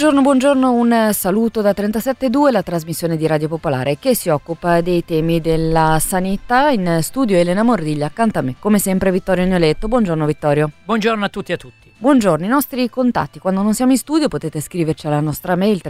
Buongiorno, un saluto da 37.2, la trasmissione di Radio Popolare che si occupa dei temi della sanità. In studio Elena Mordiglia, accanto a me come sempre Vittorio Agnoletto. Buongiorno Vittorio. Buongiorno a tutti e a tutti. Buongiorno, i nostri contatti quando non siamo in studio potete scriverci alla nostra mail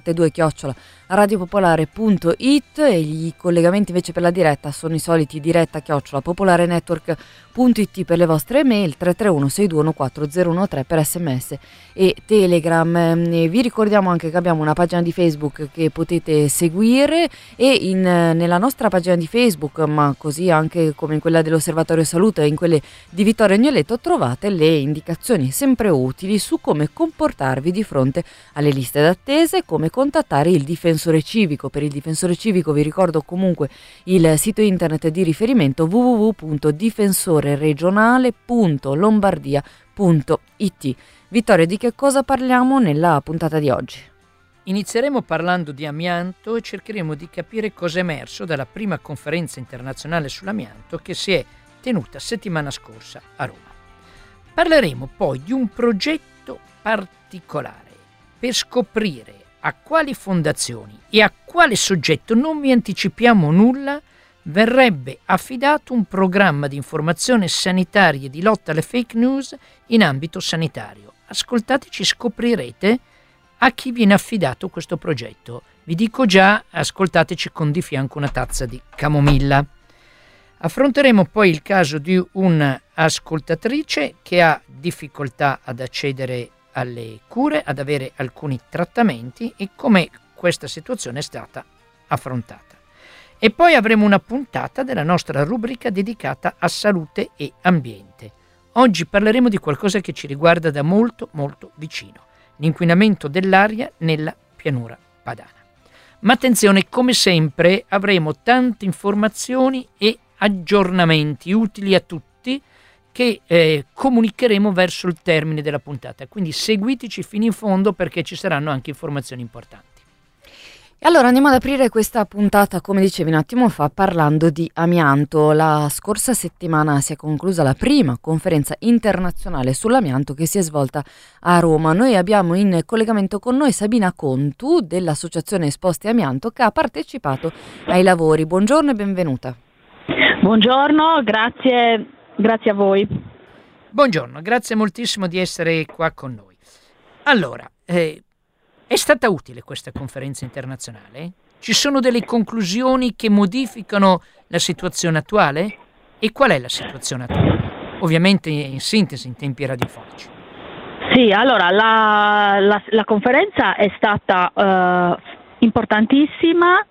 372@radiopopolare.it e i collegamenti invece per la diretta sono i soliti diretta@popolarenetwork.it per le vostre mail, 331 621 4013 per sms e Telegram. Vi ricordiamo anche che abbiamo una pagina di Facebook che potete seguire e nella nostra pagina di Facebook, ma così anche come in quella dell'Osservatorio Salute e in quelle di Vittorio Agnoletto, trovate le indicazioni sempre utili su come comportarvi di fronte alle liste d'attesa e come contattare il difensore civico. Per il difensore civico vi ricordo comunque il sito internet di riferimento www.difensoreregionale.lombardia.it. Vittorio, di che cosa parliamo nella puntata di oggi? Inizieremo parlando di amianto e cercheremo di capire cosa è emerso dalla prima conferenza internazionale sull'amianto che si è tenuta settimana scorsa a Roma. Parleremo poi di un progetto particolare per scoprire a quali fondazioni e a quale soggetto, non vi anticipiamo nulla, verrebbe affidato un programma di informazione sanitaria e di lotta alle fake news in ambito sanitario. Ascoltateci, scoprirete a chi viene affidato questo progetto. Vi dico già, ascoltateci con di fianco una tazza di camomilla. Affronteremo poi il caso di un'ascoltatrice che ha difficoltà ad accedere alle cure, ad avere alcuni trattamenti e come questa situazione è stata affrontata. E poi avremo una puntata della nostra rubrica dedicata a salute e ambiente. Oggi parleremo di qualcosa che ci riguarda da molto molto vicino, l'inquinamento dell'aria nella pianura padana. Ma attenzione, come sempre avremo tante informazioni e aggiornamenti utili a tutti che comunicheremo verso il termine della puntata, quindi seguiteci fino in fondo perché ci saranno anche informazioni importanti. E allora andiamo ad aprire questa puntata, come dicevi un attimo fa, parlando di amianto. La scorsa settimana si è conclusa la prima conferenza internazionale sull'amianto che si è svolta a Roma. Noi abbiamo in collegamento con noi Sabina Contu dell'Associazione Esposti Amianto che ha partecipato ai lavori. Buongiorno e benvenuta. Buongiorno, grazie a voi. Buongiorno, grazie moltissimo di essere qua con noi. Allora, è stata utile questa conferenza internazionale? Ci sono delle conclusioni che modificano la situazione attuale? E qual è la situazione attuale? Ovviamente in sintesi, in tempi radiofonici. Sì, allora la conferenza è stata importantissima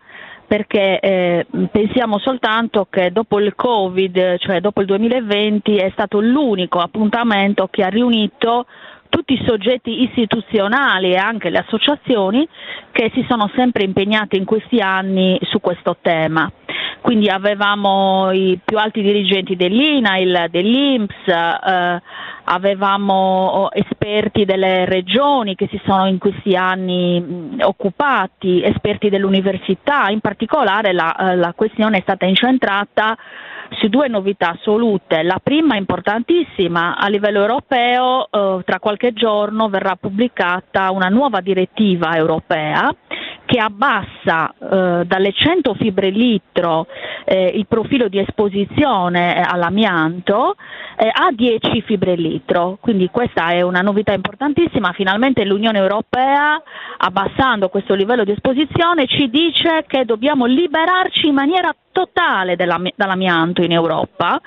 perché pensiamo soltanto che dopo il Covid, cioè dopo il 2020, è stato l'unico appuntamento che ha riunito tutti i soggetti istituzionali e anche le associazioni che si sono sempre impegnate in questi anni su questo tema. Quindi avevamo i più alti dirigenti dell'INAIL, dell'INPS, avevamo esperti delle regioni che si sono in questi anni occupati, esperti dell'università. In particolare la questione è stata incentrata su due novità assolute. La prima, importantissima, a livello europeo tra qualche giorno verrà pubblicata una nuova direttiva europea che abbassa dalle 100 fibre litro il profilo di esposizione all'amianto a 10 fibre litro. Quindi questa è una novità importantissima. Finalmente l'Unione Europea, abbassando questo livello di esposizione, ci dice che dobbiamo liberarci in maniera totale dall'amianto in Europa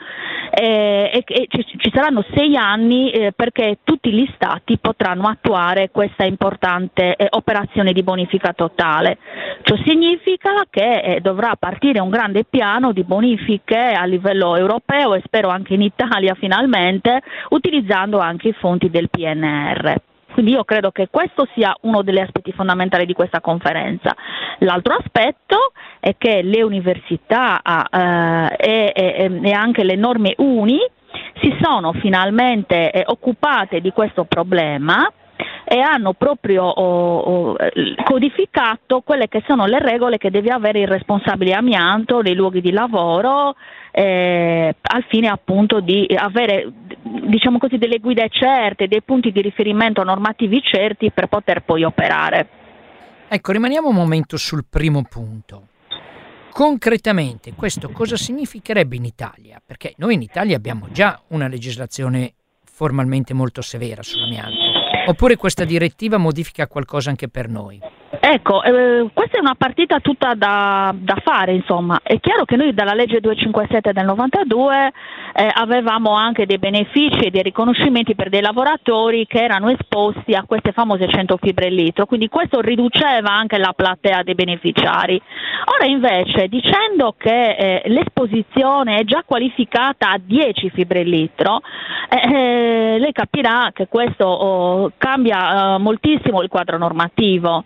e ci saranno 6 anni perché tutti gli stati potranno attuare questa importante operazione di bonifica totale. Ciò significa che dovrà partire un grande piano di bonifiche a livello europeo e spero anche in Italia finalmente, utilizzando anche i fondi del PNR. Quindi io credo che questo sia uno degli aspetti fondamentali di questa conferenza. L'altro aspetto è che le università e anche le norme UNI si sono finalmente occupate di questo problema e hanno proprio codificato quelle che sono le regole che deve avere il responsabile amianto nei luoghi di lavoro al fine appunto di avere diciamo così, delle guide certe, dei punti di riferimento normativi certi per poter poi operare. Ecco, rimaniamo un momento sul primo punto. Concretamente, questo cosa significherebbe in Italia? Perché noi in Italia abbiamo già una legislazione formalmente molto severa sull'amianto. Oppure questa direttiva modifica qualcosa anche per noi? Ecco, questa è una partita tutta da fare, insomma. È chiaro che noi dalla legge 257 del 92 avevamo anche dei benefici e dei riconoscimenti per dei lavoratori che erano esposti a queste famose 100 fibre al litro, quindi questo riduceva anche la platea dei beneficiari. Ora invece, dicendo che l'esposizione è già qualificata a 10 fibre al litro, lei capirà che questo cambia moltissimo il quadro normativo.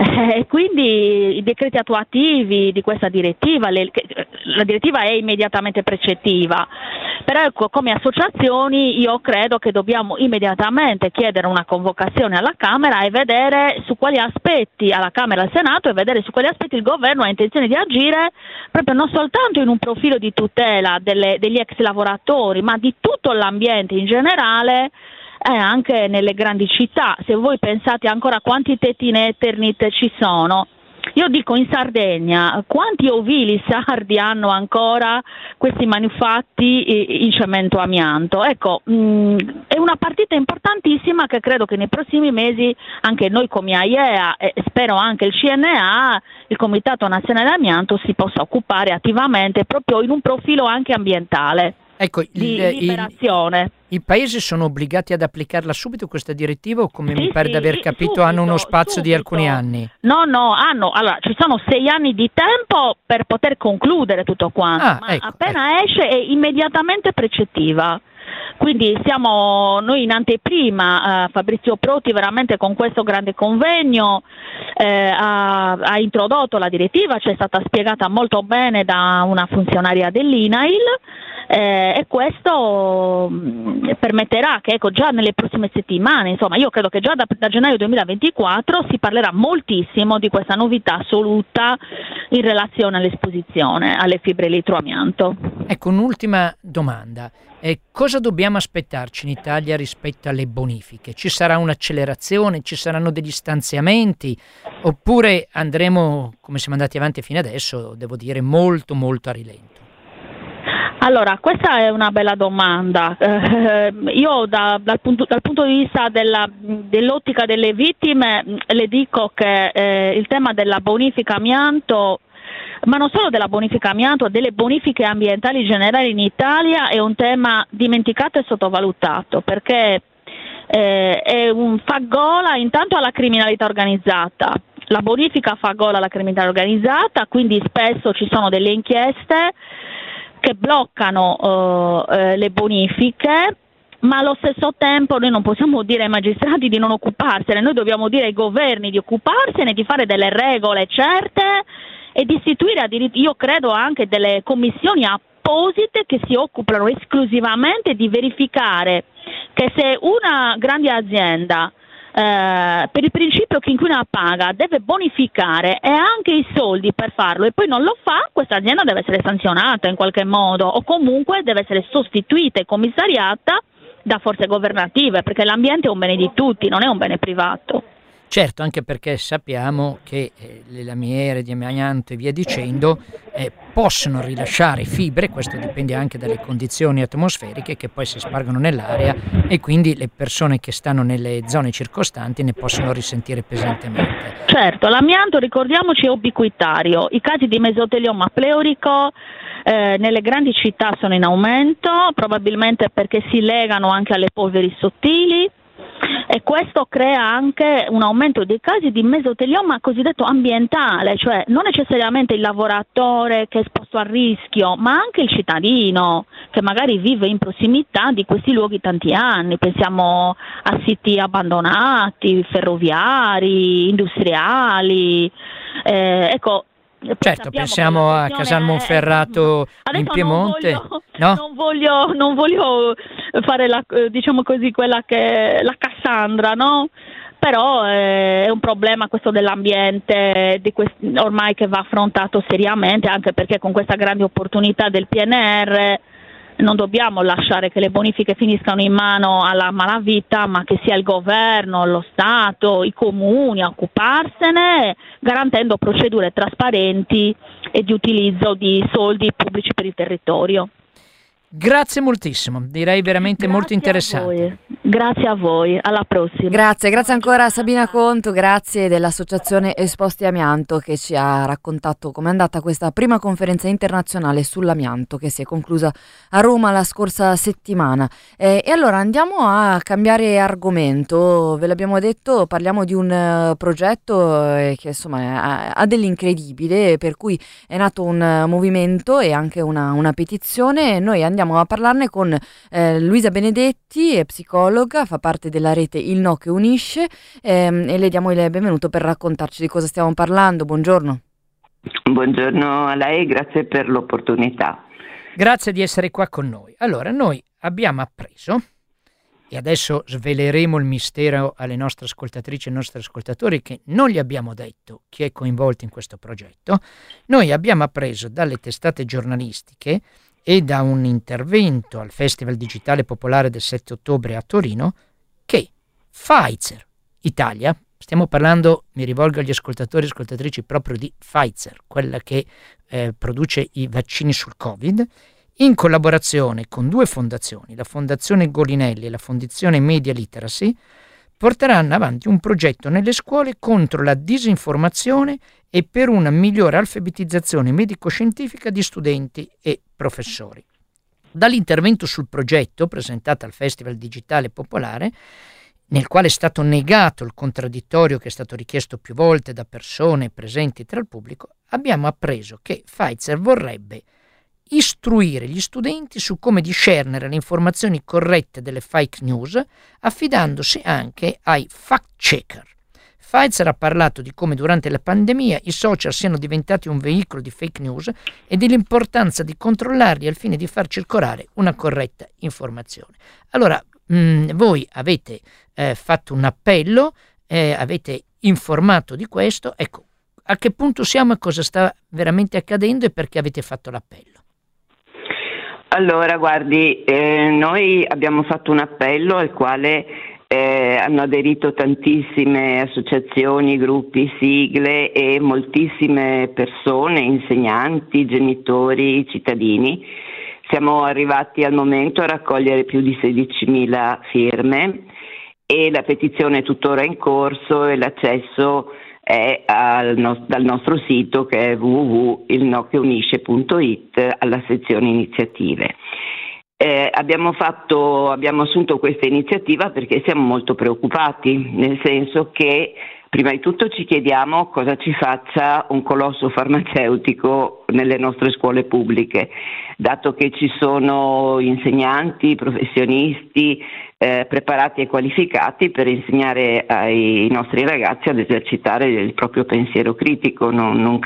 Quindi i decreti attuativi di questa direttiva, la direttiva è immediatamente precettiva, però ecco, come associazioni io credo che dobbiamo immediatamente chiedere una convocazione alla Camera e vedere su quali aspetti, alla Camera e al Senato, e vedere su quali aspetti il governo ha intenzione di agire, proprio non soltanto in un profilo di tutela degli ex lavoratori, ma di tutto l'ambiente in generale, anche nelle grandi città. Se voi pensate ancora quanti tetti in Eternit ci sono, io dico in Sardegna, quanti ovili sardi hanno ancora questi manufatti in cemento amianto? Ecco, è una partita importantissima che credo che nei prossimi mesi anche noi come AIEA e spero anche il CNA, il Comitato Nazionale Amianto, si possa occupare attivamente proprio in un profilo anche ambientale. Ecco, di liberazione. I paesi sono obbligati ad applicarla subito questa direttiva o, come mi pare di aver capito, subito, hanno uno spazio di alcuni anni? No, allora ci sono 6 anni di tempo per poter concludere tutto quanto, ma appena esce è immediatamente precettiva. Quindi siamo noi in anteprima, Fabrizio Proti veramente con questo grande convegno ha introdotto la direttiva, ci è stata spiegata molto bene da una funzionaria dell'INAIL, e questo permetterà che già nelle prossime settimane, insomma io credo che già da gennaio 2024 si parlerà moltissimo di questa novità assoluta in relazione all'esposizione alle fibre litro-amianto. Ecco, un'ultima domanda. Cosa dobbiamo aspettarci in Italia rispetto alle bonifiche? Ci sarà un'accelerazione? Ci saranno degli stanziamenti? Oppure andremo, come siamo andati avanti fino adesso, devo dire, molto molto a rilento? Allora, questa è una bella domanda. Io dal punto di vista dell'ottica delle vittime le dico che il tema della bonifica amianto, ma non solo della bonifica amianto, delle bonifiche ambientali generali in Italia è un tema dimenticato e sottovalutato, perché fa gola intanto alla criminalità organizzata. La bonifica fa gola alla criminalità organizzata, quindi spesso ci sono delle inchieste che bloccano le bonifiche, ma allo stesso tempo noi non possiamo dire ai magistrati di non occuparsene, noi dobbiamo dire ai governi di occuparsene, di fare delle regole certe e di istituire, io credo, anche delle commissioni apposite che si occupano esclusivamente di verificare che se una grande azienda per il principio che inquina paga deve bonificare e ha anche i soldi per farlo e poi non lo fa, questa azienda deve essere sanzionata in qualche modo o comunque deve essere sostituita e commissariata da forze governative, perché l'ambiente è un bene di tutti, non è un bene privato. Certo, anche perché sappiamo che le lamiere di amianto e via dicendo possono rilasciare fibre, questo dipende anche dalle condizioni atmosferiche che poi si spargono nell'aria e quindi le persone che stanno nelle zone circostanti ne possono risentire pesantemente. Certo, l'amianto, ricordiamoci, è ubiquitario. I casi di mesotelioma pleurico nelle grandi città sono in aumento, probabilmente perché si legano anche alle polveri sottili. E questo crea anche un aumento dei casi di mesotelioma cosiddetto ambientale, cioè non necessariamente il lavoratore che è esposto al rischio, ma anche il cittadino che magari vive in prossimità di questi luoghi tanti anni. Pensiamo a siti abbandonati, ferroviari, industriali, ecco. Certo, pensiamo a Casal Monferrato in Piemonte. Non voglio fare diciamo così, quella che la Cassandra, no? Però è un problema questo dell'ambiente ormai che va affrontato seriamente, anche perché con questa grande opportunità del PNR non dobbiamo lasciare che le bonifiche finiscano in mano alla malavita, ma che sia il governo, lo Stato, i comuni a occuparsene, garantendo procedure trasparenti e di utilizzo di soldi pubblici per il territorio. Grazie moltissimo, direi veramente molto interessante. Grazie a voi, alla prossima. Grazie ancora a Sabina Conto, grazie dell'associazione Esposti Amianto che ci ha raccontato com'è andata questa prima conferenza internazionale sull'amianto che si è conclusa a Roma la scorsa settimana. E allora andiamo a cambiare argomento, ve l'abbiamo detto, parliamo di un progetto che insomma ha dell'incredibile, per cui è nato un movimento e anche una petizione. Noi andiamo a parlarne con Luisa Benedetti, è psicologa, fa parte della rete Il No che unisce e le diamo il benvenuto per raccontarci di cosa stiamo parlando. Buongiorno. Buongiorno a lei, grazie per l'opportunità. Grazie di essere qua con noi. Allora, noi abbiamo appreso, e adesso sveleremo il mistero alle nostre ascoltatrici e ai nostri ascoltatori che non gli abbiamo detto chi è coinvolto in questo progetto, noi abbiamo appreso dalle testate giornalistiche e da un intervento al Festival Digitale Popolare del 7 ottobre a Torino che Pfizer Italia, stiamo parlando, mi rivolgo agli ascoltatori e ascoltatrici proprio di Pfizer, quella che produce i vaccini sul Covid, in collaborazione con due fondazioni, la Fondazione Golinelli e la Fondazione Media Literacy, porteranno avanti un progetto nelle scuole contro la disinformazione e per una migliore alfabetizzazione medico-scientifica di studenti e professori. Dall'intervento sul progetto presentato al Festival Digitale Popolare, nel quale è stato negato il contraddittorio che è stato richiesto più volte da persone presenti tra il pubblico, abbiamo appreso che Pfizer vorrebbe istruire gli studenti su come discernere le informazioni corrette delle fake news, affidandosi anche ai fact-checker. Pfizer ha parlato di come durante la pandemia i social siano diventati un veicolo di fake news e dell'importanza di controllarli al fine di far circolare una corretta informazione. Allora, voi avete fatto un appello, avete informato di questo, ecco, a che punto siamo e cosa sta veramente accadendo e perché avete fatto l'appello? Allora, guardi, noi abbiamo fatto un appello al quale hanno aderito tantissime associazioni, gruppi, sigle e moltissime persone, insegnanti, genitori, cittadini. Siamo arrivati al momento a raccogliere più di 16.000 firme e la petizione è tuttora in corso e l'accesso è dal nostro sito che è www.ilnocheunisce.it alla sezione iniziative. Abbiamo assunto questa iniziativa perché siamo molto preoccupati, nel senso che prima di tutto ci chiediamo cosa ci faccia un colosso farmaceutico nelle nostre scuole pubbliche, dato che ci sono insegnanti, professionisti preparati e qualificati per insegnare ai nostri ragazzi ad esercitare il proprio pensiero critico. Non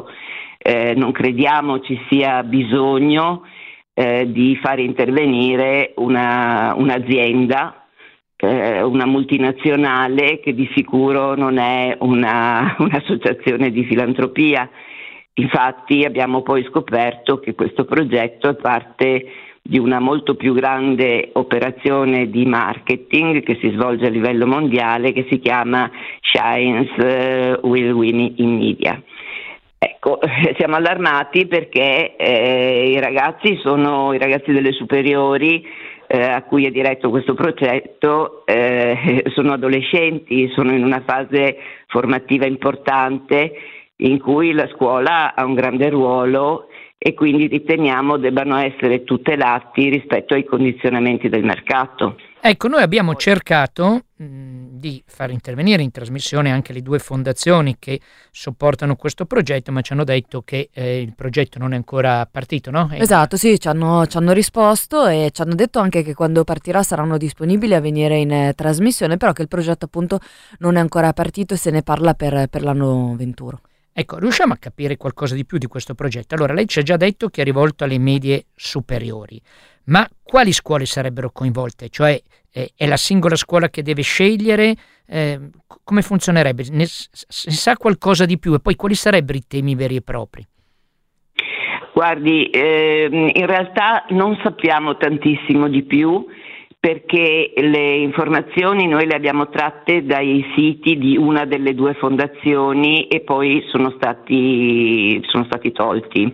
crediamo ci sia bisogno di fare intervenire un'azienda, una multinazionale che di sicuro non è un'associazione di filantropia. Infatti abbiamo poi scoperto che questo progetto è parte di una molto più grande operazione di marketing che si svolge a livello mondiale, che si chiama Science Will Win in Media. Ecco, siamo allarmati perché i ragazzi delle superiori a cui è diretto questo progetto sono adolescenti, sono in una fase formativa importante in cui la scuola ha un grande ruolo e quindi riteniamo debbano essere tutelati rispetto ai condizionamenti del mercato. Ecco, noi abbiamo cercato di far intervenire in trasmissione anche le due fondazioni che supportano questo progetto, ma ci hanno detto che il progetto non è ancora partito, no? Esatto, sì, ci hanno risposto e ci hanno detto anche che quando partirà saranno disponibili a venire in trasmissione, però che il progetto appunto non è ancora partito e se ne parla per l'anno venturo. Ecco, riusciamo a capire qualcosa di più di questo progetto? Allora, lei ci ha già detto che è rivolto alle medie superiori, ma quali scuole sarebbero coinvolte? Cioè, è la singola scuola che deve scegliere? Come funzionerebbe? Si sa qualcosa di più? E poi quali sarebbero i temi veri e propri? Guardi, in realtà non sappiamo tantissimo di più, perché le informazioni noi le abbiamo tratte dai siti di una delle due fondazioni e poi sono stati tolti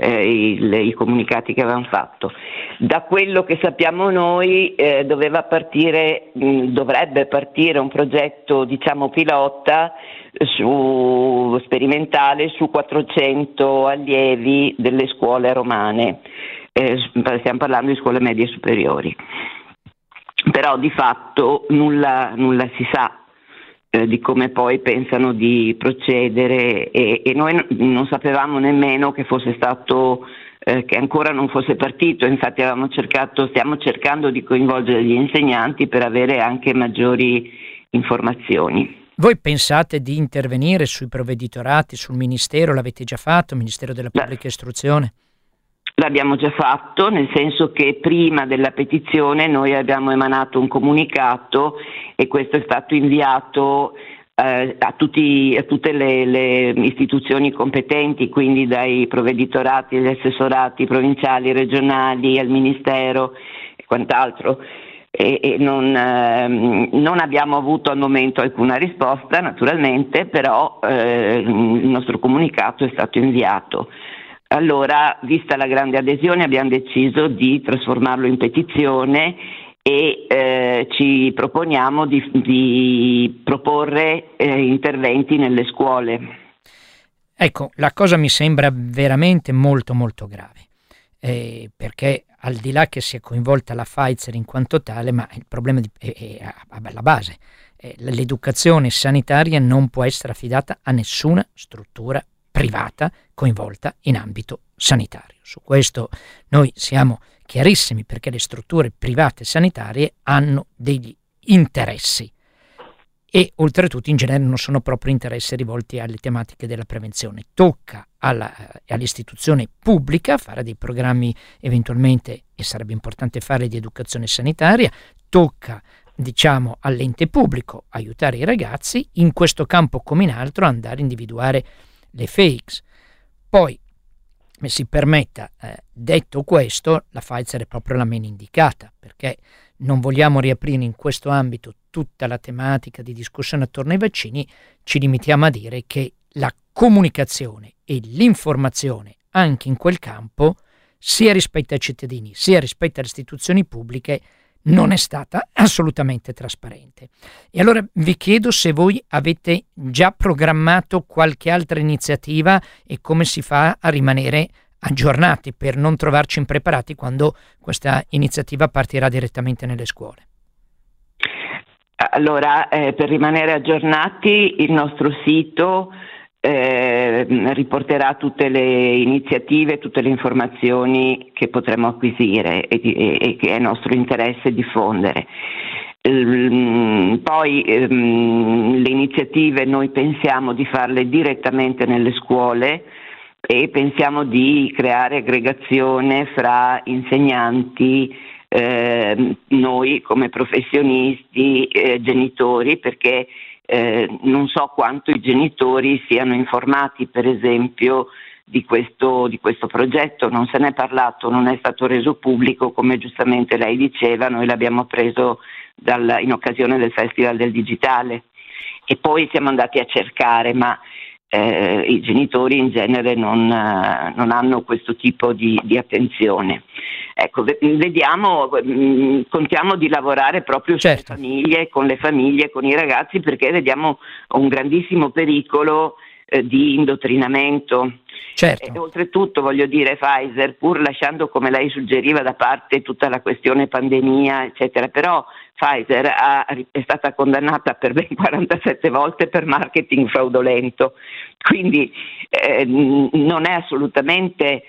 i comunicati che avevamo fatto. Da quello che sappiamo noi dovrebbe partire un progetto, diciamo, pilota sperimentale su 400 allievi delle scuole romane. Stiamo parlando di scuole medie e superiori. Però di fatto nulla si sa di come poi pensano di procedere, e noi non sapevamo nemmeno che fosse stato che ancora non fosse partito. Infatti stiamo cercando di coinvolgere gli insegnanti per avere anche maggiori informazioni. Voi pensate di intervenire sui provveditorati, sul Ministero? L'avete già fatto, Ministero della Pubblica Istruzione? L'abbiamo già fatto, nel senso che prima della petizione noi abbiamo emanato un comunicato e questo è stato inviato a tutte le istituzioni competenti, quindi dai provveditorati, agli assessorati provinciali, regionali, al Ministero e quant'altro. E non abbiamo avuto al momento alcuna risposta, naturalmente, però il nostro comunicato è stato inviato. Allora, vista la grande adesione, abbiamo deciso di trasformarlo in petizione e ci proponiamo di proporre interventi nelle scuole. Ecco, la cosa mi sembra veramente molto molto grave, perché al di là che sia coinvolta la Pfizer in quanto tale, ma il problema è alla base. L'educazione sanitaria non può essere affidata a nessuna struttura privata coinvolta in ambito sanitario. Su questo noi siamo chiarissimi, perché le strutture private sanitarie hanno degli interessi e oltretutto in genere non sono proprio interessi rivolti alle tematiche della prevenzione. Tocca all'istituzione pubblica fare dei programmi eventualmente, e sarebbe importante fare, di educazione sanitaria, tocca all'ente pubblico aiutare i ragazzi in questo campo come in altro, andare a individuare le fakes. Poi, mi si permetta, detto questo, la Pfizer è proprio la meno indicata, perché non vogliamo riaprire in questo ambito tutta la tematica di discussione attorno ai vaccini. Ci limitiamo a dire che la comunicazione e l'informazione anche in quel campo, sia rispetto ai cittadini sia rispetto alle istituzioni pubbliche, non è stata assolutamente trasparente. E allora vi chiedo se voi avete già programmato qualche altra iniziativa e come si fa a rimanere aggiornati per non trovarci impreparati quando questa iniziativa partirà direttamente nelle scuole. Allora, per rimanere aggiornati, il nostro sito riporterà tutte le iniziative, tutte le informazioni che potremo acquisire e che è nostro interesse diffondere. Poi le iniziative noi pensiamo di farle direttamente nelle scuole e pensiamo di creare aggregazione fra insegnanti, noi come professionisti, genitori, perché non so quanto i genitori siano informati, per esempio, di questo progetto. Non se n'è parlato, non è stato reso pubblico, come giustamente lei diceva. Noi l'abbiamo preso in occasione del Festival del Digitale e poi siamo andati a cercare, ma i genitori in genere non hanno questo tipo di attenzione. Ecco, vediamo, contiamo di lavorare proprio sulle famiglie, con le famiglie, con i ragazzi, perché vediamo un grandissimo pericolo di indottrinamento. Certo. E oltretutto, voglio dire, Pfizer, pur lasciando, come lei suggeriva, da parte tutta la questione pandemia, eccetera, però Pfizer è stata condannata per ben 47 volte per marketing fraudolento, quindi non è assolutamente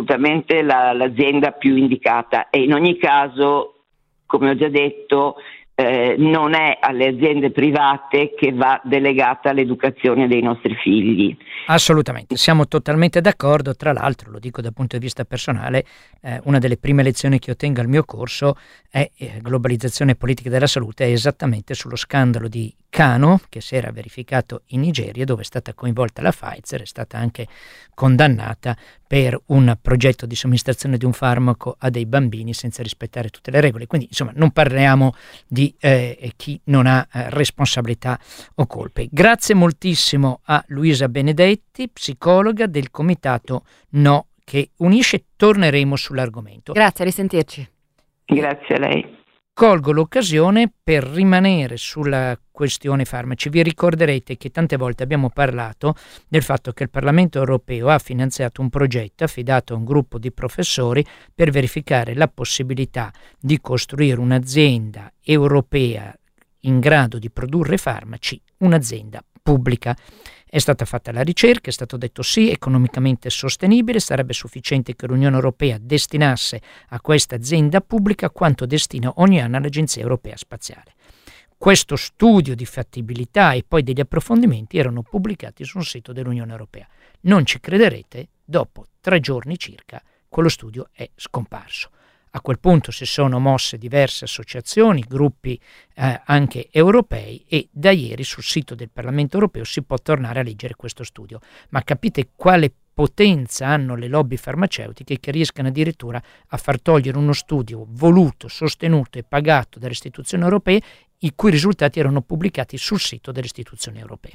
l'azienda più indicata, e in ogni caso, come ho già detto, non è alle aziende private che va delegata l'educazione dei nostri figli. Assolutamente, siamo totalmente d'accordo. Tra l'altro, lo dico dal punto di vista personale, una delle prime lezioni che io tengo al mio corso è globalizzazione e politica della salute, è esattamente sullo scandalo di Kano che si era verificato in Nigeria, dove è stata coinvolta la Pfizer, è stata anche condannata per un progetto di somministrazione di un farmaco a dei bambini senza rispettare tutte le regole. Quindi insomma non parliamo di chi non ha responsabilità o colpe. Grazie moltissimo a Luisa Benedetti, psicologa del comitato No che unisce. Torneremo sull'argomento. Grazie, a risentirci. Grazie a lei. Colgo l'occasione per rimanere sulla questione farmaci. Vi ricorderete che tante volte abbiamo parlato del fatto che il Parlamento europeo ha finanziato un progetto affidato a un gruppo di professori per verificare la possibilità di costruire un'azienda europea in grado di produrre farmaci, un'azienda pubblica. È stata fatta la ricerca, è stato detto sì, economicamente sostenibile, sarebbe sufficiente che l'Unione Europea destinasse a questa azienda pubblica quanto destina ogni anno all'Agenzia Europea Spaziale. Questo studio di fattibilità e poi degli approfondimenti erano pubblicati sul sito dell'Unione Europea. Non ci crederete, dopo 3 giorni circa quello studio è scomparso. A quel punto si sono mosse diverse associazioni, gruppi anche europei, e da ieri sul sito del Parlamento europeo si può tornare a leggere questo studio. Ma capite quale potenza hanno le lobby farmaceutiche che riescano addirittura a far togliere uno studio voluto, sostenuto e pagato dalle istituzioni europee, i cui risultati erano pubblicati sul sito delle istituzioni europee.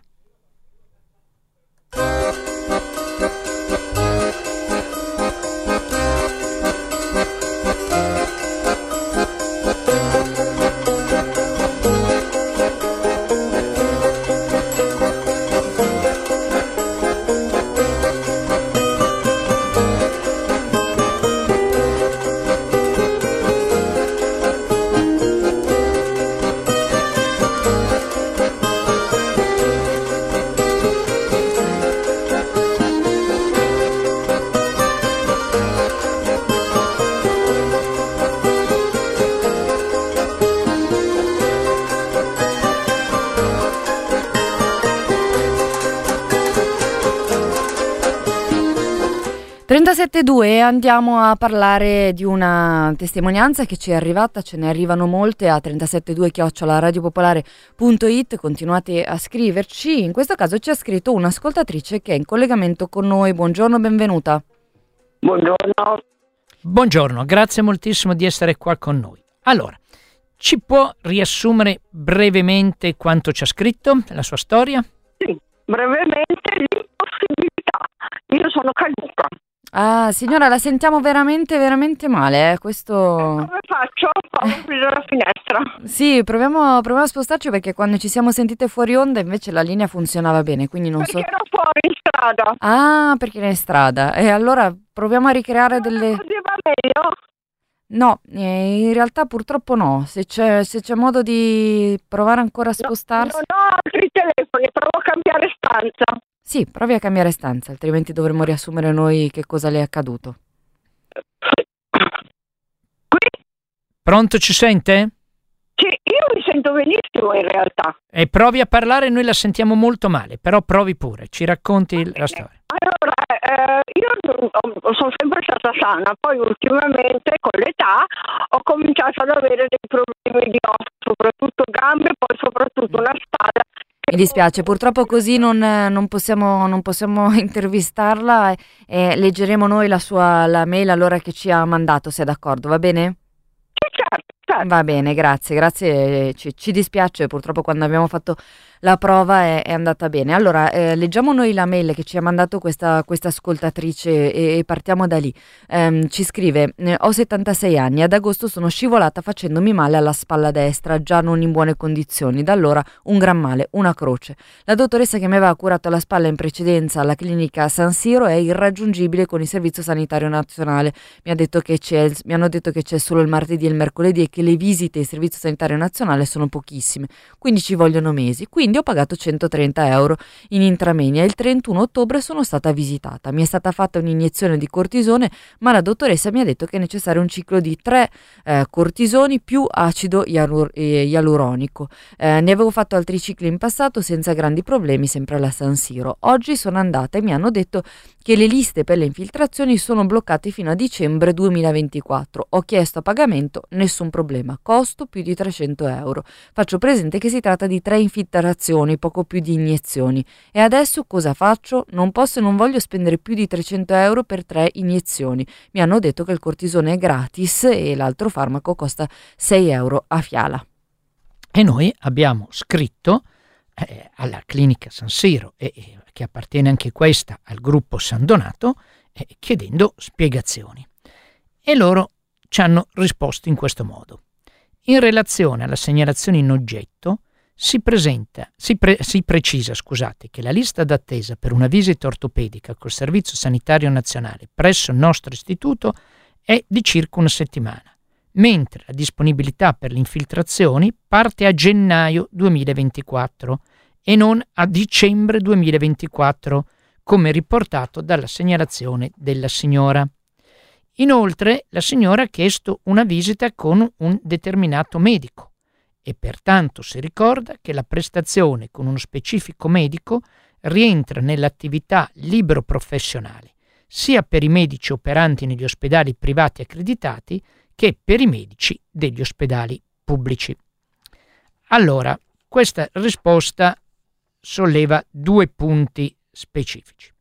E andiamo a parlare di una testimonianza che ci è arrivata, ce ne arrivano molte a 372@radiopopolare.it, continuate a scriverci. In questo caso ci ha scritto un'ascoltatrice che è in collegamento con noi. Buongiorno, benvenuta. Buongiorno. Buongiorno, grazie moltissimo di essere qua con noi. Allora, ci può riassumere brevemente quanto ci ha scritto, la sua storia? Sì, brevemente l'impossibilità. Io sono caduta. Ah, signora, la sentiamo veramente, veramente male, questo... Come faccio? Provo a aprire la finestra. Sì, proviamo a spostarci, perché quando ci siamo sentite fuori onda invece la linea funzionava bene, quindi non so... Perché ero fuori in strada. Ah, perché eri in strada. E allora proviamo a ricreare delle... Così va meglio? No, in realtà purtroppo no. Se c'è modo di provare ancora a spostarsi... Non ho altri telefoni, provo a cambiare stanza. Sì, provi a cambiare stanza, altrimenti dovremmo riassumere noi che cosa le è accaduto. Qui? Pronto, ci sente? Sì, io mi sento benissimo in realtà. E provi a parlare, noi la sentiamo molto male, però provi pure, ci racconti la storia. Allora, io sono sempre stata sana, poi ultimamente con l'età ho cominciato ad avere dei problemi di osso, soprattutto gambe, poi soprattutto una spalla. Mi dispiace, purtroppo così non possiamo intervistarla, e leggeremo noi la mail allora che ci ha mandato, se è d'accordo, va bene? Sì, certo. Va bene, grazie, ci dispiace, purtroppo quando abbiamo fatto la prova è andata bene. Allora, leggiamo noi la mail che ci ha mandato questa ascoltatrice e partiamo da lì. Ci scrive: ho 76 anni, ad agosto sono scivolata facendomi male alla spalla destra, già non in buone condizioni, da allora un gran male, una croce. La dottoressa che mi aveva curato la spalla in precedenza alla clinica San Siro è irraggiungibile con il Servizio Sanitario Nazionale. Mi hanno detto che c'è solo il martedì e il mercoledì e che le visite al Servizio Sanitario Nazionale sono pochissime, quindi ci vogliono mesi. Quindi quindi ho pagato 130 euro in intramenia. Il 31 ottobre sono stata visitata, mi è stata fatta un'iniezione di cortisone, ma la dottoressa mi ha detto che è necessario un ciclo di 3 cortisoni più acido ialuronico. Ne avevo fatto altri cicli in passato senza grandi problemi, sempre alla San Siro. Oggi sono andata e mi hanno detto che le liste per le infiltrazioni sono bloccate fino a dicembre 2024. Ho chiesto a pagamento, nessun problema, costo più di 300 euro. Faccio presente che si tratta di 3 infiltrazioni, poco più di iniezioni. E adesso cosa faccio? Non posso e non voglio spendere più di 300 euro per 3 iniezioni. Mi hanno detto che il cortisone è gratis e l'altro farmaco costa 6 euro a fiala. E noi abbiamo scritto alla clinica San Siro, che appartiene anche questa al gruppo San Donato, chiedendo spiegazioni. E loro ci hanno risposto in questo modo. In relazione alla segnalazione in oggetto si precisa che la lista d'attesa per una visita ortopedica col Servizio Sanitario Nazionale presso il nostro istituto è di circa una settimana, mentre la disponibilità per le infiltrazioni parte a gennaio 2024 e non a dicembre 2024, come riportato dalla segnalazione della signora. Inoltre, la signora ha chiesto una visita con un determinato medico e pertanto si ricorda che la prestazione con uno specifico medico rientra nell'attività libero professionale, sia per i medici operanti negli ospedali privati accreditati che per i medici degli ospedali pubblici. Allora, questa risposta solleva 2 punti specifici.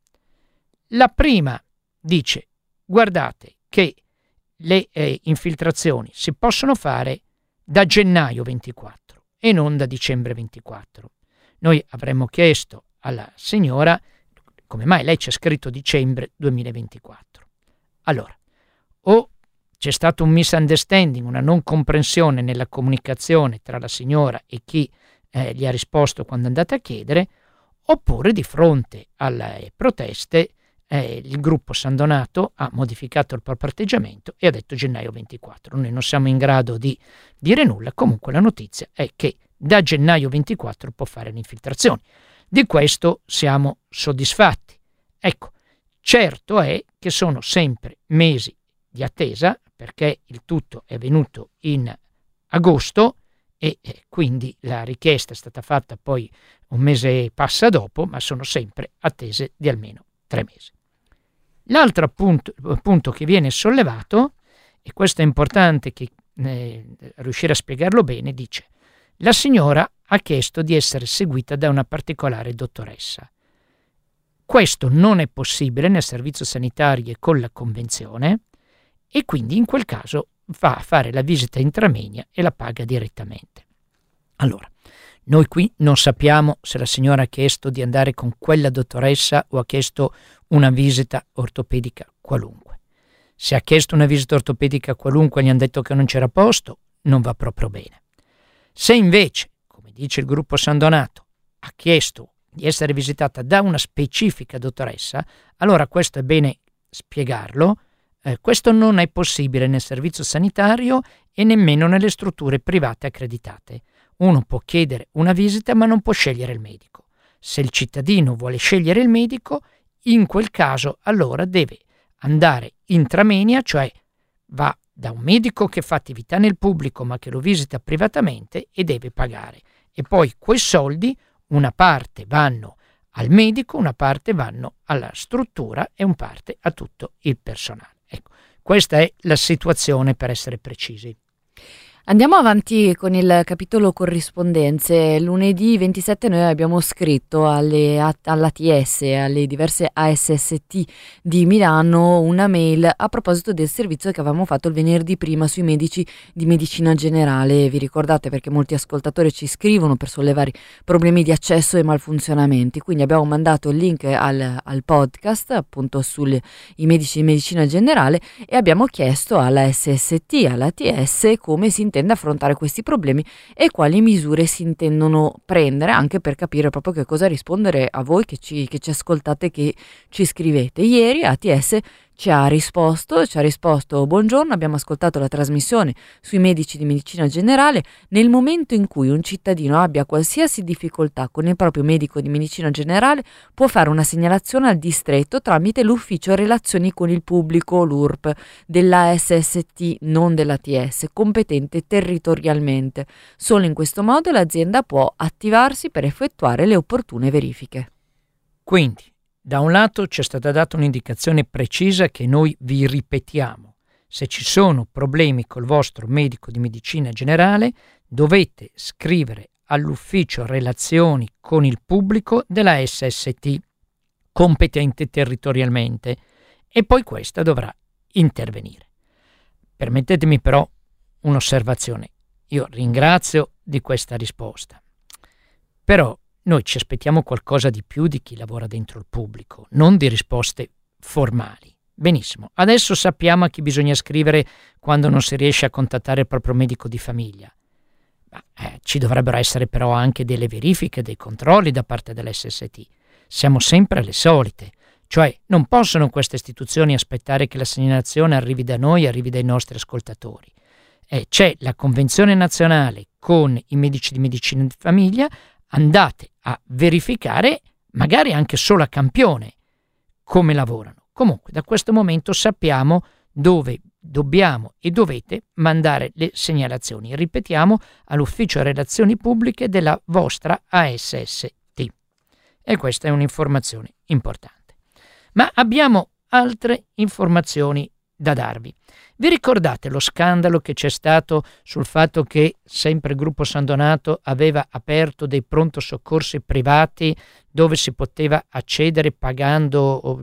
La prima dice: guardate che le infiltrazioni si possono fare da gennaio 24 e non da dicembre 24. Noi avremmo chiesto alla signora come mai lei c'è scritto dicembre 2024. Allora, o c'è stato un misunderstanding, una non comprensione nella comunicazione tra la signora e chi gli ha risposto quando è andata a chiedere, oppure di fronte alle proteste il gruppo San Donato ha modificato il proprio atteggiamento e ha detto gennaio 24. Noi non siamo in grado di dire nulla, comunque la notizia è che da gennaio 24 può fare le infiltrazioni. Di questo siamo soddisfatti. Ecco, certo è che sono sempre mesi di attesa, perché il tutto è venuto in agosto e quindi la richiesta è stata fatta poi un mese e passa dopo, ma sono sempre attese di almeno 3 mesi. L'altro punto che viene sollevato, e questo è importante che riuscire a spiegarlo bene, dice: la signora ha chiesto di essere seguita da una particolare dottoressa. Questo non è possibile nel servizio sanitario e con la convenzione, e quindi in quel caso va a fare la visita intramenia e la paga direttamente. Allora, noi qui non sappiamo se la signora ha chiesto di andare con quella dottoressa o ha chiesto una visita ortopedica qualunque. Se ha chiesto una visita ortopedica qualunque e gli hanno detto che non c'era posto, non va proprio bene. Se invece, come dice il gruppo San Donato, ha chiesto di essere visitata da una specifica dottoressa, allora questo è bene spiegarlo. Questo non è possibile nel servizio sanitario e nemmeno nelle strutture private accreditate. Uno può chiedere una visita ma non può scegliere il medico. Se il cittadino vuole scegliere il medico, in quel caso allora deve andare intramenia, cioè va da un medico che fa attività nel pubblico ma che lo visita privatamente e deve pagare. E poi quei soldi, una parte vanno al medico, una parte vanno alla struttura e una parte a tutto il personale. Ecco, questa è la situazione, per essere precisi. Andiamo avanti con il capitolo corrispondenze. Lunedì 27 noi abbiamo scritto all'ATS, alle diverse ASST di Milano, una mail a proposito del servizio che avevamo fatto il venerdì prima sui medici di medicina generale. Vi ricordate, perché molti ascoltatori ci scrivono per sollevare problemi di accesso e malfunzionamenti, quindi abbiamo mandato il link al podcast appunto sui medici di medicina generale e abbiamo chiesto alla SST, all'ATS, come si intende affrontare questi problemi e quali misure si intendono prendere, anche per capire proprio che cosa rispondere a voi che ci ascoltate, che ci scrivete. Ieri ATS ci ha risposto: buongiorno, abbiamo ascoltato la trasmissione sui medici di medicina generale. Nel momento in cui un cittadino abbia qualsiasi difficoltà con il proprio medico di medicina generale, può fare una segnalazione al distretto tramite l'ufficio relazioni con il pubblico, l'URP, della SST, non dell'ATS, competente territorialmente. Solo in questo modo l'azienda può attivarsi per effettuare le opportune verifiche. Quindi, da un lato c'è stata data un'indicazione precisa che noi vi ripetiamo: se ci sono problemi col vostro medico di medicina generale dovete scrivere all'ufficio relazioni con il pubblico della SST, competente territorialmente, e poi questa dovrà intervenire. Permettetemi però un'osservazione: io ringrazio di questa risposta, però noi ci aspettiamo qualcosa di più di chi lavora dentro il pubblico, non di risposte formali. Benissimo, adesso sappiamo a chi bisogna scrivere quando non si riesce a contattare il proprio medico di famiglia. Ci dovrebbero essere però anche delle verifiche, dei controlli da parte dell'SST. Siamo sempre alle solite, cioè non possono queste istituzioni aspettare che la segnalazione arrivi da noi, arrivi dai nostri ascoltatori. C'è la convenzione nazionale con i medici di medicina di famiglia. Andate a verificare, magari anche solo a campione, come lavorano. Comunque, da questo momento sappiamo dove dobbiamo e dovete mandare le segnalazioni. Ripetiamo, all'ufficio relazioni pubbliche della vostra ASST. E questa è un'informazione importante. Ma abbiamo altre informazioni da darvi. Vi ricordate lo scandalo che c'è stato sul fatto che sempre il gruppo San Donato aveva aperto dei pronto soccorsi privati dove si poteva accedere pagando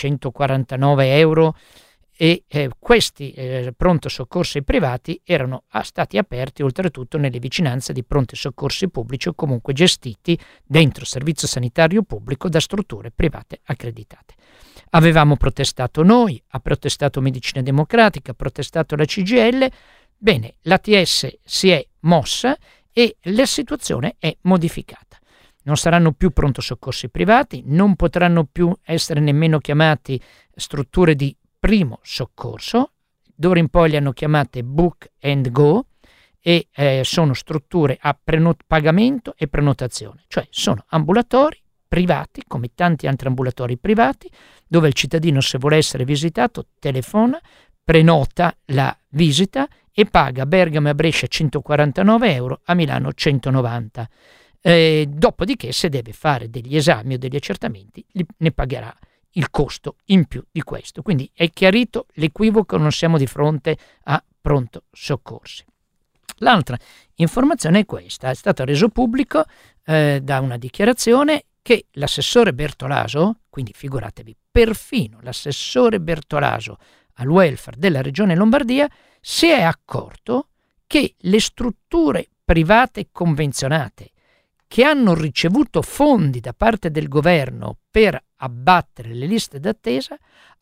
149 euro e questi pronto soccorsi privati erano stati aperti oltretutto nelle vicinanze di pronti soccorsi pubblici o comunque gestiti dentro il servizio sanitario pubblico da strutture private accreditate. Avevamo protestato noi, ha protestato Medicina Democratica, ha protestato la CGIL. Bene, l'ATS si è mossa e la situazione è modificata. Non saranno più pronto soccorsi privati, non potranno più essere nemmeno chiamati strutture di primo soccorso, d'ora in poi le hanno chiamate Book and Go e sono strutture a pagamento e prenotazione, cioè sono ambulatori privati, come tanti altri ambulatori privati, dove il cittadino, se vuole essere visitato, telefona, prenota la visita e paga a Bergamo e a Brescia 149 euro, a Milano 190. Dopodiché, se deve fare degli esami o degli accertamenti, ne pagherà il costo in più di questo. Quindi è chiarito l'equivoco, non siamo di fronte a pronto soccorsi. L'altra informazione è questa: è stato reso pubblico da una dichiarazione che l'assessore Bertolaso, quindi figuratevi, perfino l'assessore Bertolaso al welfare della Regione Lombardia, si è accorto che le strutture private convenzionate che hanno ricevuto fondi da parte del governo per abbattere le liste d'attesa,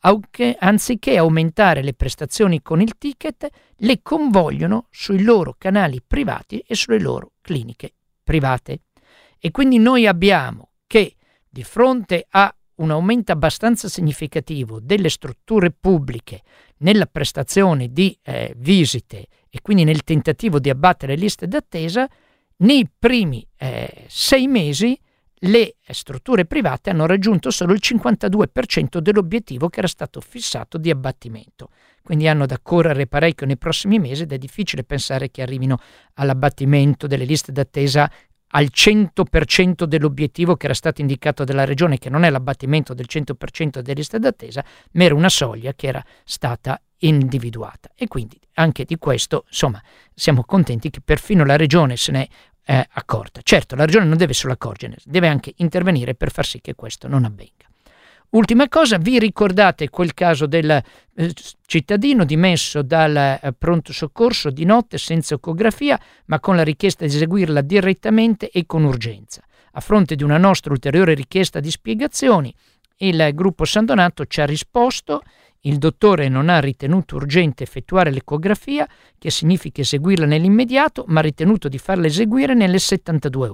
anziché aumentare le prestazioni con il ticket, le convogliono sui loro canali privati e sulle loro cliniche private. E quindi noi abbiamo che di fronte a un aumento abbastanza significativo delle strutture pubbliche nella prestazione di visite e quindi nel tentativo di abbattere le liste d'attesa, nei primi 6 mesi le strutture private hanno raggiunto solo il 52% dell'obiettivo che era stato fissato di abbattimento. Quindi hanno da correre parecchio nei prossimi mesi ed è difficile pensare che arrivino all'abbattimento delle liste d'attesa al 100% dell'obiettivo che era stato indicato dalla Regione, che non è l'abbattimento del 100% delle liste d'attesa, ma era una soglia che era stata individuata. E quindi anche di questo, insomma, siamo contenti che perfino la Regione se ne è accorta. Certo, la Regione non deve solo accorgere, deve anche intervenire per far sì che questo non avvenga. Ultima cosa, vi ricordate quel caso del cittadino dimesso dal pronto soccorso di notte senza ecografia, ma con la richiesta di eseguirla direttamente e con urgenza? A fronte di una nostra ulteriore richiesta di spiegazioni, il gruppo San Donato ci ha risposto: il dottore non ha ritenuto urgente effettuare l'ecografia, che significa eseguirla nell'immediato, ma ha ritenuto di farla eseguire nelle 72 ore.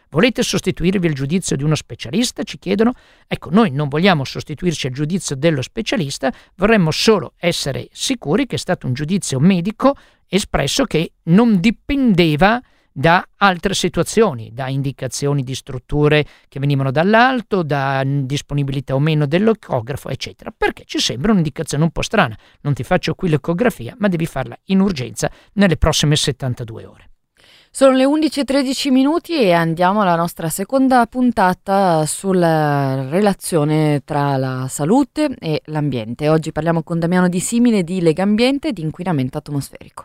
Volete sostituirvi al giudizio di uno specialista? Ci chiedono. Ecco, noi non vogliamo sostituirci al giudizio dello specialista, vorremmo solo essere sicuri che è stato un giudizio medico espresso che non dipendeva da altre situazioni, da indicazioni di strutture che venivano dall'alto, da disponibilità o meno dell'ecografo, eccetera, perché ci sembra un'indicazione un po' strana. Non ti faccio qui l'ecografia, ma devi farla in urgenza nelle prossime 72 ore. Sono le 11:13 e andiamo alla nostra seconda puntata sulla relazione tra la salute e l'ambiente. Oggi parliamo con Damiano Di Simine di Legambiente e di inquinamento atmosferico.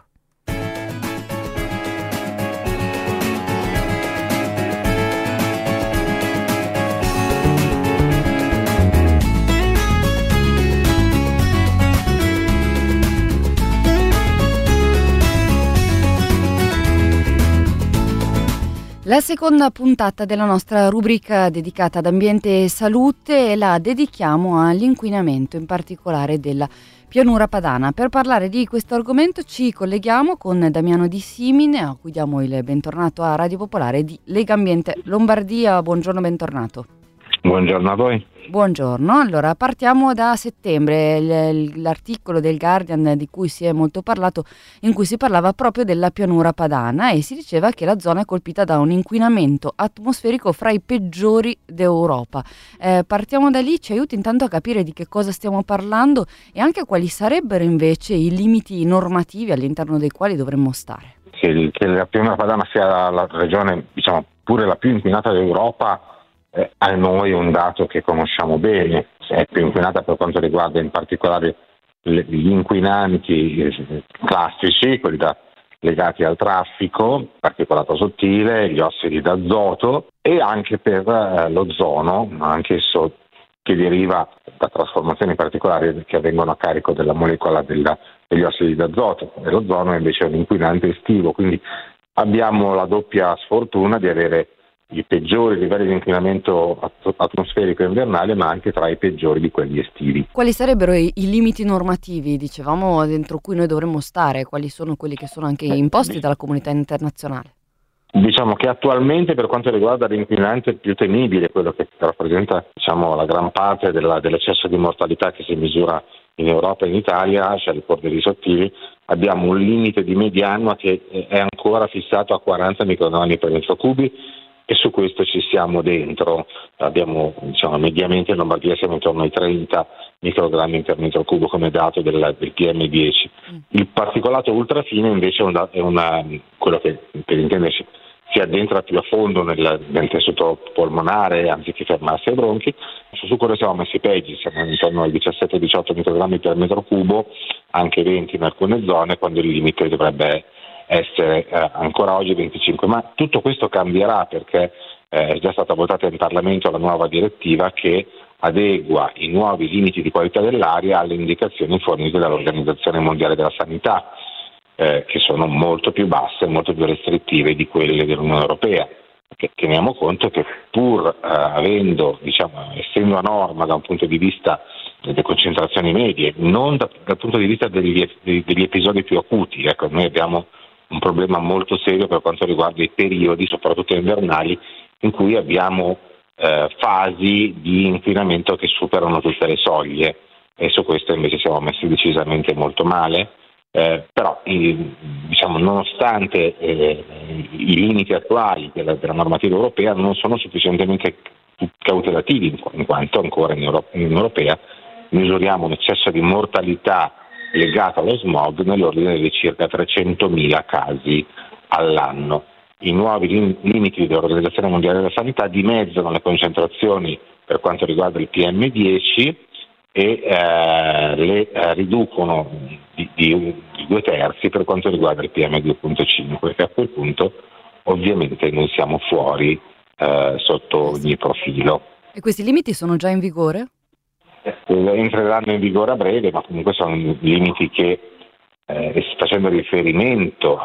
La seconda puntata della nostra rubrica dedicata ad ambiente e salute la dedichiamo all'inquinamento, in particolare della pianura padana. Per parlare di questo argomento ci colleghiamo con Damiano Di Simine, a cui diamo il bentornato a Radio Popolare di Legambiente Lombardia. Buongiorno, bentornato. Buongiorno a voi. Buongiorno, allora partiamo da settembre, l'articolo del Guardian di cui si è molto parlato, in cui si parlava proprio della pianura padana e si diceva che la zona è colpita da un inquinamento atmosferico fra i peggiori d'Europa. Partiamo da lì, ci aiuti intanto a capire di che cosa stiamo parlando e anche quali sarebbero invece i limiti normativi all'interno dei quali dovremmo stare. Che la pianura padana sia la regione, diciamo, pure la più inquinata d'Europa, a noi è un dato che conosciamo bene. È più inquinata per quanto riguarda in particolare gli inquinanti classici, quelli legati al traffico, particolato sottile, gli ossidi d'azoto e anche per l'ozono, anch'esso che deriva da trasformazioni particolari che avvengono a carico della molecola degli ossidi d'azoto. E l'ozono invece è un inquinante estivo, quindi abbiamo la doppia sfortuna di avere i peggiori livelli di inquinamento atmosferico invernale, ma anche tra i peggiori di quelli estivi. Quali sarebbero i limiti normativi, dicevamo, dentro cui noi dovremmo stare? Quali sono quelli che sono anche imposti dalla comunità internazionale? Diciamo che attualmente, per quanto riguarda l'inquinante più temibile, quello che rappresenta, diciamo, la gran parte dell'eccesso di mortalità che si misura in Europa e in Italia, cioè le polveri sottili, abbiamo un limite di media annua che è ancora fissato a 40 microgrammi per metro cubi, e su questo ci siamo dentro. Abbiamo, diciamo, mediamente in Lombardia siamo intorno ai 30 microgrammi per metro cubo come dato del PM10. Il particolato ultrafine invece è quello che, per intenderci, si addentra più a fondo nel tessuto polmonare anziché fermarsi ai bronchi. Su quello siamo messi peggio, siamo intorno ai 17-18 microgrammi per metro cubo, anche 20 in alcune zone, quando il limite dovrebbe essere ancora oggi 25, ma tutto questo cambierà perché è già stata votata in Parlamento la nuova direttiva che adegua i nuovi limiti di qualità dell'aria alle indicazioni fornite dall'Organizzazione Mondiale della Sanità, che sono molto più basse, molto più restrittive di quelle dell'Unione Europea. Perché teniamo conto che pur essendo a norma da un punto di vista delle concentrazioni medie, non dal punto di vista degli episodi più acuti, ecco, noi abbiamo un problema molto serio per quanto riguarda i periodi, soprattutto invernali, in cui abbiamo fasi di inquinamento che superano tutte le soglie, e su questo invece siamo messi decisamente molto male. Però nonostante i limiti attuali della normativa europea non sono sufficientemente cautelativi, in quanto ancora in Europea misuriamo un eccesso di mortalità legato allo smog nell'ordine di circa 300.000 casi all'anno. I nuovi limiti dell'Organizzazione Mondiale della Sanità dimezzano le concentrazioni per quanto riguarda il PM10 e le riducono di 2/3 per quanto riguarda il PM2.5, e a quel punto ovviamente noi siamo fuori sotto ogni profilo. E questi limiti sono già in vigore? Entreranno in vigore a breve, ma comunque sono limiti che, facendo riferimento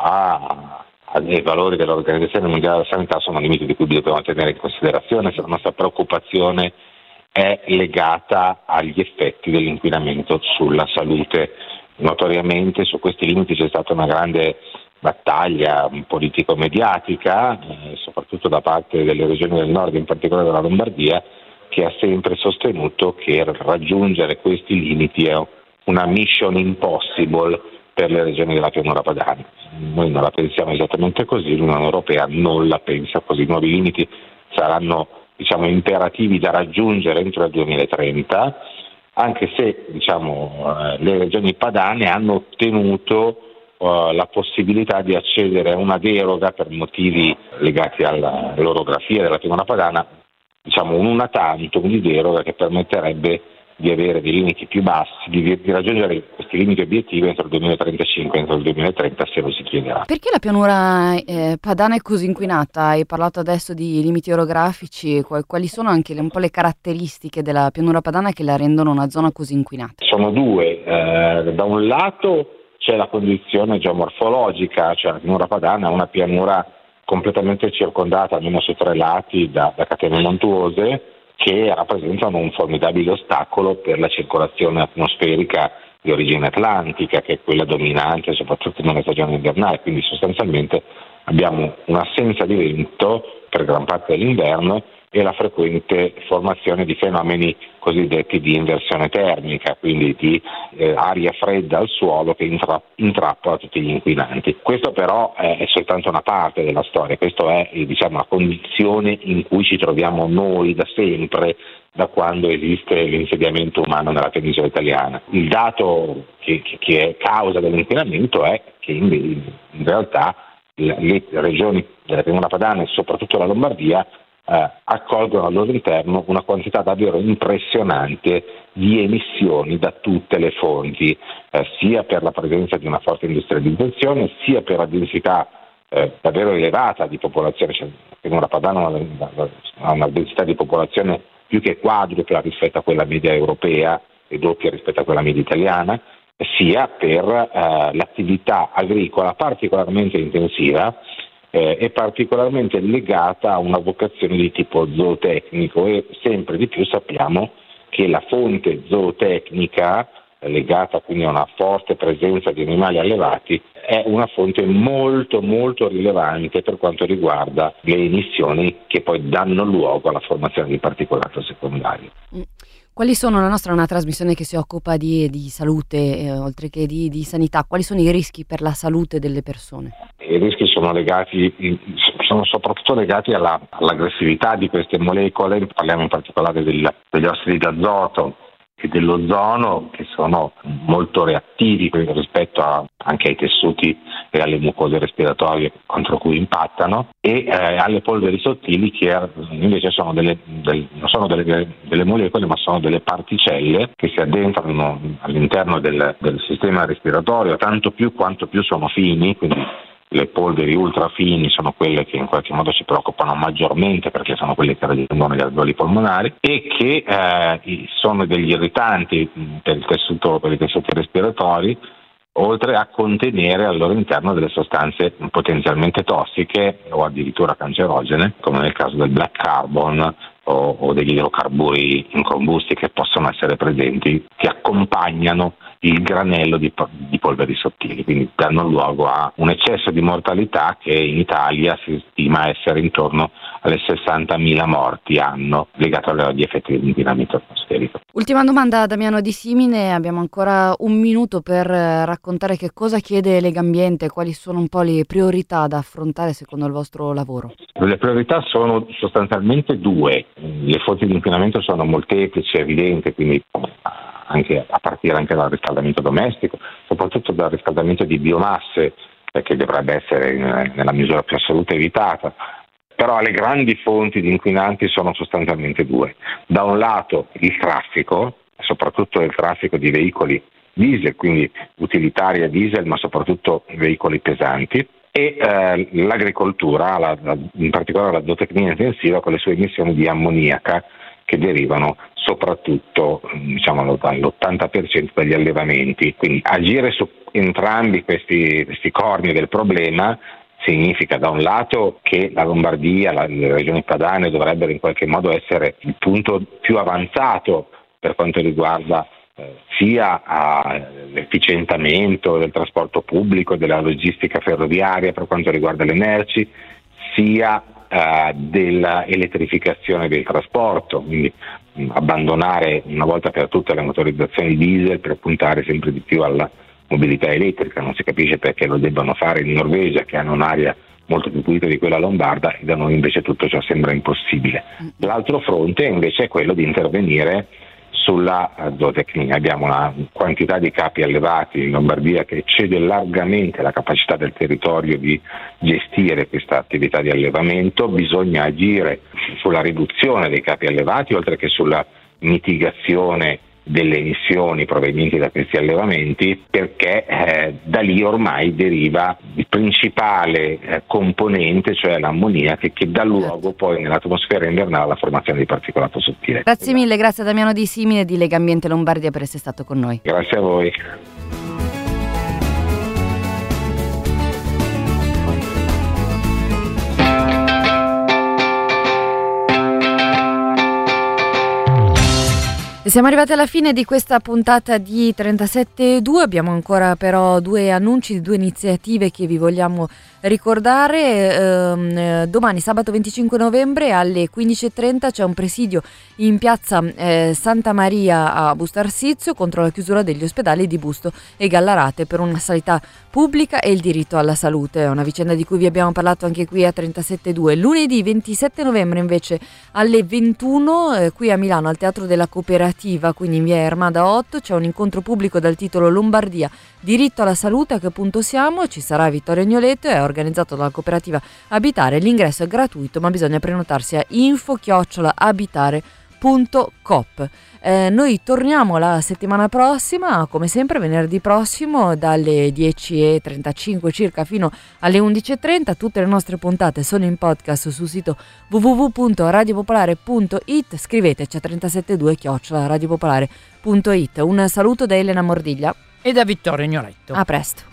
ai valori dell'Organizzazione Mondiale della Sanità, sono limiti di cui dobbiamo tenere in considerazione se la nostra preoccupazione è legata agli effetti dell'inquinamento sulla salute. Notoriamente su questi limiti c'è stata una grande battaglia politico-mediatica, soprattutto da parte delle regioni del nord, in particolare della Lombardia, che ha sempre sostenuto che raggiungere questi limiti è una mission impossible per le regioni della pianura padana. Noi non la pensiamo esattamente così, l'Unione Europea non la pensa così. I nuovi limiti saranno imperativi da raggiungere entro il 2030, anche se le regioni padane hanno ottenuto la possibilità di accedere a una deroga per motivi legati all'orografia della pianura padana, un una tantum di deroga che permetterebbe di avere dei limiti più bassi, di raggiungere questi limiti obiettivi entro il 2035, entro il 2030 se lo si chiederà. Perché la pianura padana è così inquinata? Hai parlato adesso di limiti orografici, quali sono anche un po' le caratteristiche della pianura padana che la rendono una zona così inquinata? Sono due, da un lato c'è la condizione geomorfologica, cioè la pianura padana è una pianura completamente circondata almeno su 3 lati da catene montuose che rappresentano un formidabile ostacolo per la circolazione atmosferica di origine atlantica, che è quella dominante soprattutto nella stagione invernale, quindi sostanzialmente abbiamo un'assenza di vento per gran parte dell'inverno e la frequente formazione di fenomeni cosiddetti di inversione termica, quindi di aria fredda al suolo che intrappola tutti gli inquinanti. Questo però è soltanto una parte della storia, questa è la condizione in cui ci troviamo noi da sempre, da quando esiste l'insediamento umano nella penisola italiana. Il dato che è causa dell'inquinamento è che in realtà le regioni della pianura padana e soprattutto la Lombardia accolgono al loro interno una quantità davvero impressionante di emissioni da tutte le fonti, sia per la presenza di una forte industrializzazione, sia per la densità davvero elevata di popolazione. La pianura padana ha una densità di popolazione più che quadrupla rispetto a quella media europea e doppia rispetto a quella media italiana, sia per l'attività agricola particolarmente intensiva è particolarmente legata a una vocazione di tipo zootecnico e sempre di più sappiamo che la fonte zootecnica, legata quindi a una forte presenza di animali allevati, è una fonte molto molto rilevante per quanto riguarda le emissioni che poi danno luogo alla formazione di particolato secondario. Quali sono, la nostra è una trasmissione che si occupa di salute oltre che di sanità, quali sono i rischi per la salute delle persone? I rischi sono soprattutto legati all'aggressività di queste molecole, parliamo in particolare degli ossidi d'azoto e dell'ozono, che sono molto reattivi rispetto anche ai tessuti e alle mucose respiratorie contro cui impattano, e alle polveri sottili che invece sono non sono delle molecole ma sono delle particelle che si addentrano all'interno del sistema respiratorio, tanto più quanto più sono fini, quindi le polveri ultrafini sono quelle che in qualche modo ci preoccupano maggiormente perché sono quelle che raggiungono gli alveoli polmonari e che sono degli irritanti per i tessuti respiratori, oltre a contenere al loro interno delle sostanze potenzialmente tossiche o addirittura cancerogene, come nel caso del black carbon o degli idrocarburi incombusti che possono essere presenti, che accompagnano il granello di polveri sottili, quindi danno luogo a un eccesso di mortalità che in Italia si stima essere intorno alle 60.000 morti anno legato agli effetti dell'inquinamento atmosferico. Ultima domanda a Damiano Di Simine, abbiamo ancora un minuto per raccontare che cosa chiede Legambiente, quali sono un po' le priorità da affrontare secondo il vostro lavoro. Le priorità sono sostanzialmente due, le fonti di inquinamento sono molteplici e evidenti, quindi anche a partire anche dal riscaldamento domestico, soprattutto dal riscaldamento di biomasse, che dovrebbe essere nella misura più assoluta evitata. Però le grandi fonti di inquinanti sono sostanzialmente due. Da un lato il traffico, soprattutto il traffico di veicoli diesel, quindi utilitari a diesel, ma soprattutto veicoli pesanti, e l'agricoltura, in particolare la zootecnia intensiva con le sue emissioni di ammoniaca che derivano soprattutto dall'80% dagli allevamenti. Quindi agire su entrambi questi corni del problema significa da un lato che la Lombardia, le regioni padane dovrebbero in qualche modo essere il punto più avanzato per quanto riguarda sia all'efficientamento del trasporto pubblico, della logistica ferroviaria per quanto riguarda le merci, sia della elettrificazione del trasporto, quindi abbandonare una volta per tutte le motorizzazioni diesel per puntare sempre di più alla mobilità elettrica. Non si capisce perché lo debbano fare in Norvegia, che hanno un'aria molto più pulita di quella lombarda, e da noi invece tutto ciò sembra impossibile. L'altro fronte invece è quello di intervenire sulla zootecnia. Abbiamo una quantità di capi allevati in Lombardia che eccede largamente la capacità del territorio di gestire questa attività di allevamento. Bisogna agire sulla riduzione dei capi allevati, oltre che sulla mitigazione delle emissioni provenienti da questi allevamenti, perché da lì ormai deriva il principale componente, cioè l'ammoniaca, che dà luogo poi nell'atmosfera invernale alla formazione di particolato sottile. Grazie mille, grazie a Damiano Di Simine di Legambiente Lombardia per essere stato con noi. Grazie a voi. Siamo arrivati alla fine di questa puntata di 37.2, abbiamo ancora però due annunci, due iniziative che vi vogliamo ricordare. Domani sabato 25 novembre alle 15.30 c'è un presidio in piazza Santa Maria a Busto Arsizio contro la chiusura degli ospedali di Busto e Gallarate per una sanità pubblica e il diritto alla salute. È una vicenda di cui vi abbiamo parlato anche qui a 37.2. Lunedì 27 novembre invece alle 21 qui a Milano al Teatro della Cooperativa, quindi in via Ermada 8, c'è un incontro pubblico dal titolo Lombardia, diritto alla salute. A che punto siamo? Ci sarà Vittorio Agnoletto, è organizzato dalla cooperativa Abitare, l'ingresso è gratuito ma bisogna prenotarsi a info@abitare.coop. Noi torniamo la settimana prossima, come sempre venerdì prossimo dalle 10.35 circa fino alle 11.30. Tutte le nostre puntate sono in podcast sul sito www.radiopopolare.it. scriveteci a 372@radiopopolare.it. Un saluto da Elena Mordiglia e da Vittorio Agnoletto. A presto.